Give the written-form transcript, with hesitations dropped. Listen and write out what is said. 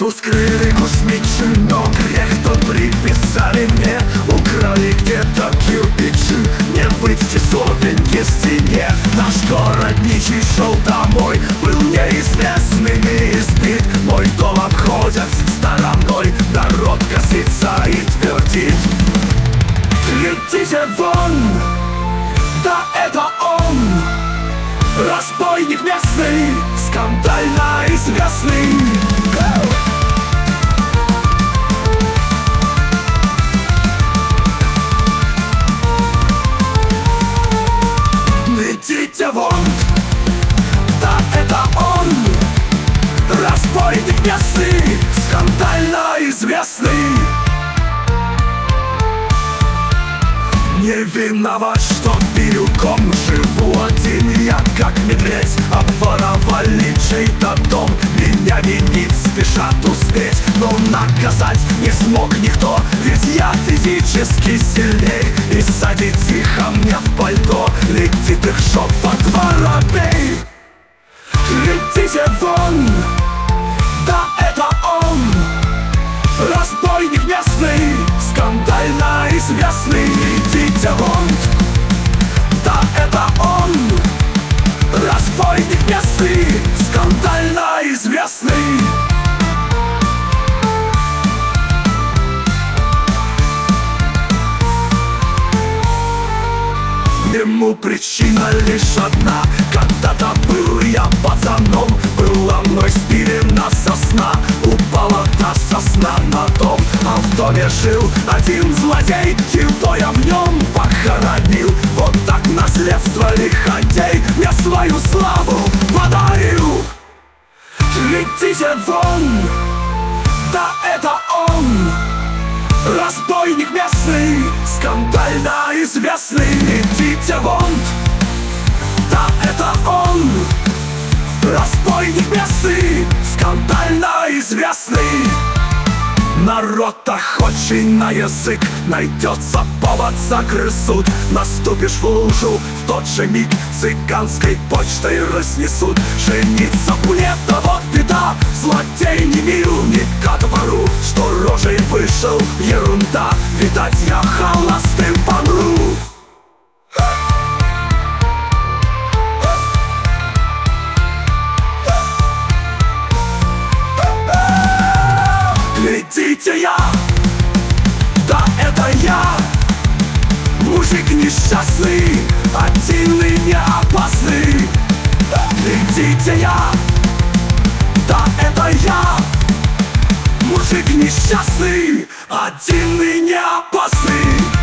Душу скрыли космичи, но грех тот приписали мне. Украли где-то кирпичи, не быть часовеньки в стене. Наш городничий шел домой, был неизвестным и избит. Мой дом обходят стороной, народ косится и твердит: глядите вон, да это он, разбойник местный, скандально известный. Глядите вон, да это он, разбойник местный, скандально известный. Не виноват, что бирюком живу один я, как медведь. Обворовали чей-то дом, меня винить спешат успеть. Но наказать не смог никто, ведь я физически сильней. И сзади тихо мне в пальто летит их шепот воробей: глядите вон, да это он, разбойник местный, скандально известный. Идите вон, да это он, разбойник местный, скандально известный. Ему причина лишь одна: когда-то был я пацаном, была мной спилена сосна, упала та сосна на дом. А в доме жил один злодей, его я в нем похоронил. Вот так наследство лиходей мне свою славу подарил. Глядите вон, да это он, разбойник местный, скандально известный. Идите вон, да это он, разбойник местный, скандально известный. Народ охочий на язык, найдется повод за крысу. Наступишь в лужу, в тот же миг цыганской почтой разнесут. Жениться булета, вот беда, злодей не мил ни ко двору. Что рожей вышел, ерунда, видать я холостым помру. Глядите я, да это я, мужик несчастный, один и не опасный. Глядите я, да это я, мужик несчастный, один и не опасный.